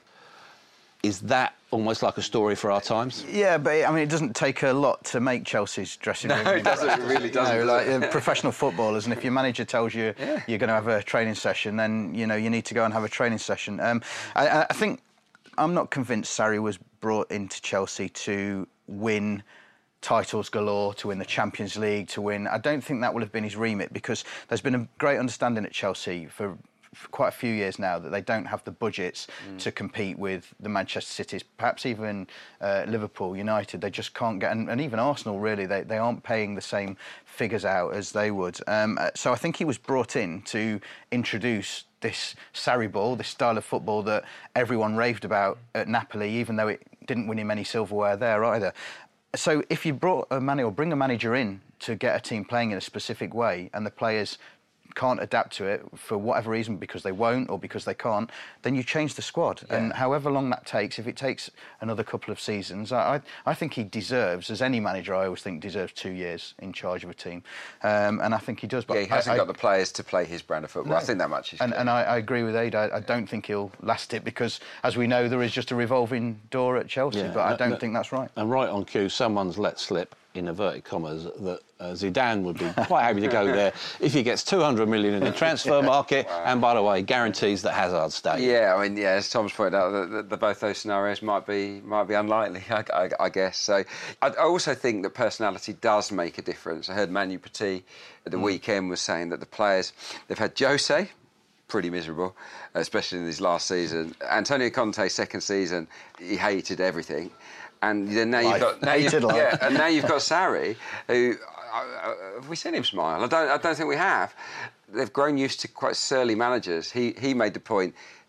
Is that almost like a story for our times?
Yeah, but I mean, it doesn't take a lot to make Chelsea's dressing room.
No, it doesn't. It really doesn't.
You know, like uh, professional footballers, and if your manager tells you
yeah.
you're going to have a training session, then you know you need to go and have a training session. Um, I, I think I'm not convinced Sarri was brought into Chelsea to win titles galore, to win the Champions League, to win. I don't think that will have been his remit, because there's been a great understanding at Chelsea for. for quite a few years now that they don't have the budgets mm. to compete with the Manchester Cities, perhaps even uh, Liverpool, United. They just can't get, and, and even Arsenal, really, they, they aren't paying the same figures out as they would. Um, so I think he was brought in to introduce this Sarri ball, this style of football that everyone raved about at Napoli, even though it didn't win him any silverware there either. So if you brought a manager, or bring a manager in to get a team playing in a specific way, and the players can't adapt to it for whatever reason, because they won't or because they can't, then you change the squad. Yeah. And however long that takes, if it takes another couple of seasons, I, I think he deserves, as any manager I always think deserves two years in charge of a team. Um, and I think he does. But
yeah, he hasn't
I,
got the players to play his brand of football.
No.
I think that much is
And,
clear.
and I, I agree with Aid. I, I don't think he'll last it, because, as we know, there is just a revolving door at Chelsea, yeah, but no, I don't no, think that's right.
And right on cue, someone's let slip, in inverted commas, that uh, Zidane would be quite happy to go there if he gets two hundred million in the transfer market, wow. and, by the way, guarantees that Hazard stays.
Yeah, I mean, yeah, as Tom's pointed out, the, the, the, both those scenarios might be might be unlikely, I, I, I guess. So I, I also think that personality does make a difference. I heard Manu Petit at the mm. weekend was saying that the players, they've had Jose, pretty miserable, especially in his last season. Antonio Conte, second season, he hated everything. And then now you've got now you've, yeah, and now you've got Sarri, who uh, uh, have we seen him smile? I don't. I don't think we have. They've grown used to quite surly managers. He he made the point.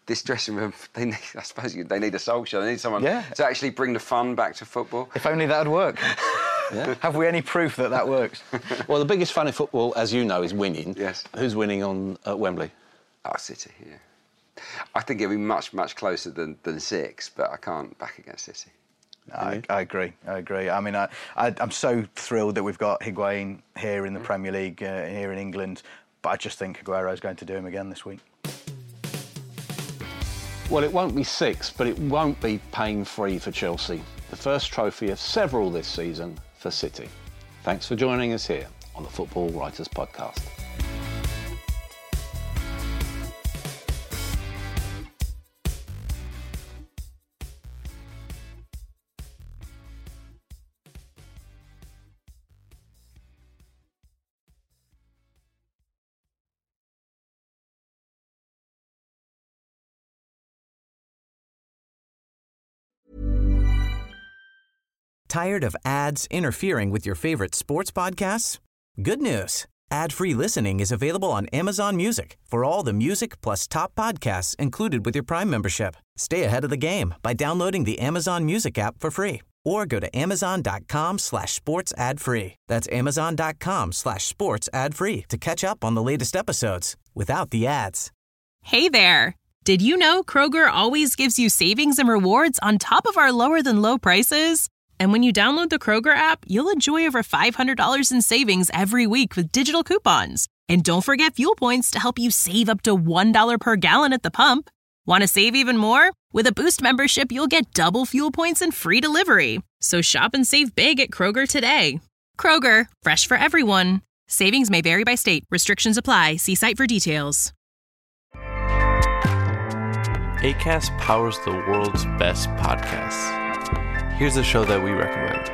this dressing room, they need, I suppose they need a soul show. They need someone
yeah.
to actually bring the fun back to football.
If only that would work. Yeah. Have we any proof that that works?
Well, the biggest fun in football, as you know, is winning.
Yes.
Who's winning on at Wembley?
Oh, City, yeah. I think it'll be much, much closer than, than six, but I can't back against City.
I, I agree. I agree. I mean, I, I, I'm so thrilled that we've got Higuain here in the Premier League, uh, here in England, but I just think Aguero's going to do him again this week.
Well, it won't be six, but it won't be pain-free for Chelsea. The first trophy of several this season for City. Thanks for joining us here on the Football Writers Podcast.
Tired of ads interfering with your favorite sports podcasts? Good news. Ad-free listening is available on Amazon Music for all the music plus top podcasts included with your Prime membership. Stay ahead of the game by downloading the Amazon Music app for free or go to amazon.com slash sports ad free. That's amazon.com slash sports ad free to catch up on the latest episodes without the ads.
Hey there. Did you know Kroger always gives you savings and rewards on top of our lower than low prices? And when you download the Kroger app, you'll enjoy over five hundred dollars in savings every week with digital coupons. And don't forget fuel points to help you save up to one dollar per gallon at the pump. Want to save even more? With a Boost membership, you'll get double fuel points and free delivery. So shop and save big at Kroger today. Kroger, fresh for everyone. Savings may vary by state. Restrictions apply. See site for details.
Acast powers the world's best podcasts. Here's a show that we recommend.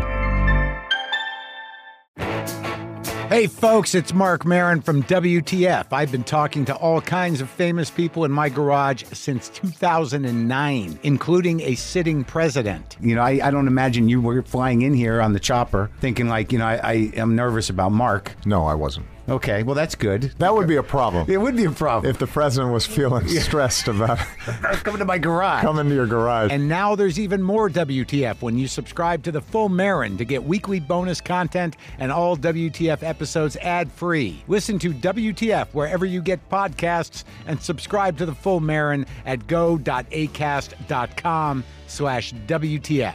Hey folks, it's Mark Maron from W T F. I've been talking to all kinds of famous people in my garage since two thousand nine, including a sitting president. You know, I, I don't imagine you were flying in here on the chopper thinking like, you know, I, I am nervous about Mark.
No, I wasn't.
Okay, well, that's good.
That would be a problem.
It would be a problem.
If the president was feeling stressed about
coming to my garage.
Coming to your garage.
And now there's even more W T F when you subscribe to the full Maron to get weekly bonus content and all W T F episodes ad-free. Listen to W T F wherever you get podcasts and subscribe to the full Maron at go.acast.com slash WTF.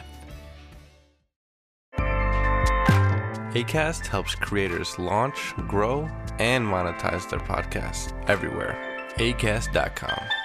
Acast helps creators launch, grow, and monetize their podcasts everywhere. acast dot com.